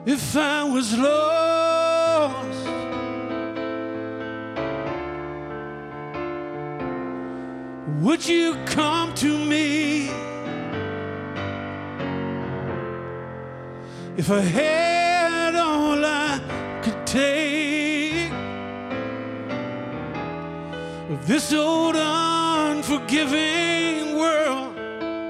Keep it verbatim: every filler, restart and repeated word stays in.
if I was lost, would you come to me? If I had all I could take of this old unforgiving